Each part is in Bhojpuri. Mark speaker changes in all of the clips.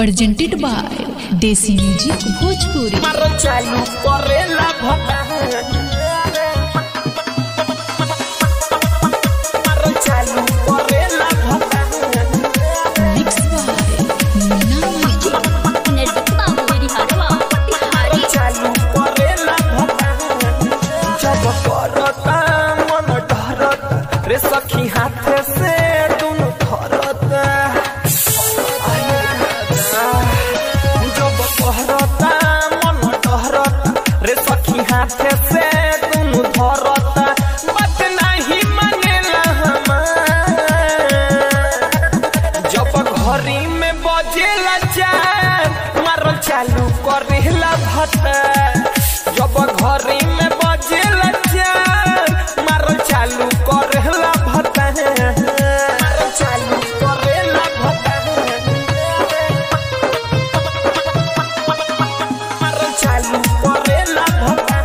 Speaker 1: presented by Desi Music Bhojpuri।
Speaker 2: मारो चालू करेला भटा मारो चालू करेला भटा
Speaker 1: Mixed by Nina Magic।
Speaker 2: मारो चालू करेला भटा जब करता मन डरता रे सखी हाथ से दोनों धरता जब कहरता मन डरता रे सखी हाथ से दोनों धरता बात नहीं मानेला हमार जब घरी में बजेला चार मारो चालू करेला भटा जब घरी में बजेला चार मारो चालू करेला भटा मारो चालू करेला भटा मारो चालू करेला भटा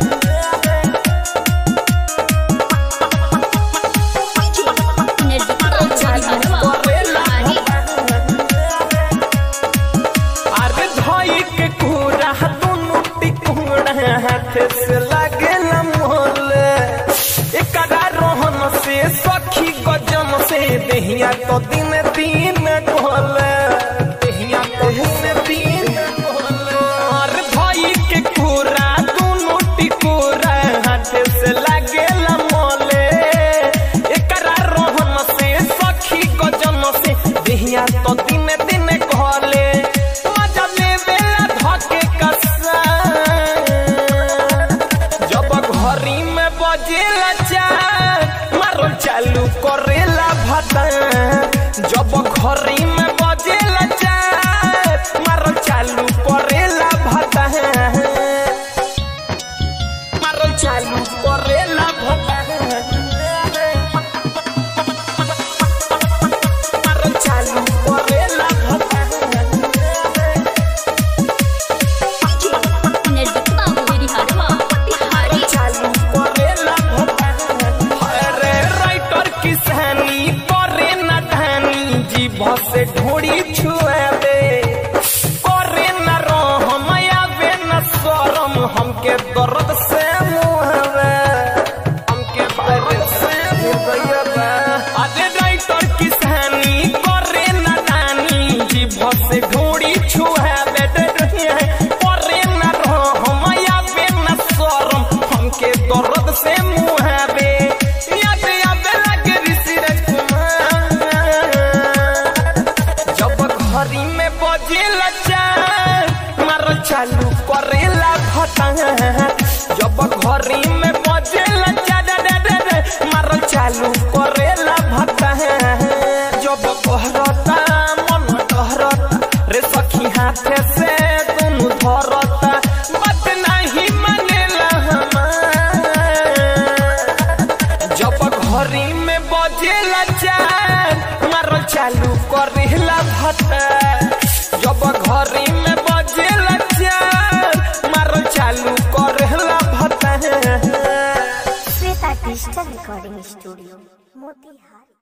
Speaker 2: मारो चालू करेला अरे धोई के कूड़ा दोनों टिकुड़ा हाथ से लागेला मोल एकरा रोहन से सखी गजम से देहिया तो दिन दिन ढोल देहिया तो दिन ढोल अरे धोई के कूड़ा दोनों टिकुड़ा हाथ से लागेला मोल एकरा रोहन से सखी गजम से देहिया तो दिन दिन ढोले घरी में बजेला चार मारो चालू करेला भटा जब घरी में बजेला चार मारो चालू करेला भटा मारो चालू करेला भटा मारो चालू करेला भटा चालू करेला भटा अरे राइटर किसानी करे न धानी जीभ से ढोड़ी छुआ दे करे न रहम आवे न शरम हमके दर्द से मुहवे हमके दर्द से मुहवे अरे राइटर किसानी करे न धानी जीभ से ढोड़ी छुआ दे करे न रहम आवे न शरम हमके दर्द से मुहावे याद याद लगे ऋषिराज कुमार जब घरी में बजेला चार मारो चालू करेला भटा जब घरी में बजेला चार मारो चालू करेला भटा जब कहरता मन डरता रे सखी हाथ से दोनों धरता बात नहीं मानेला जब घरी में बजेला चार मारो चालू करेला भटा जब घरी में बजेला चार मारो चालू करेला भटा
Speaker 3: Shweta digital recording studio Motihari.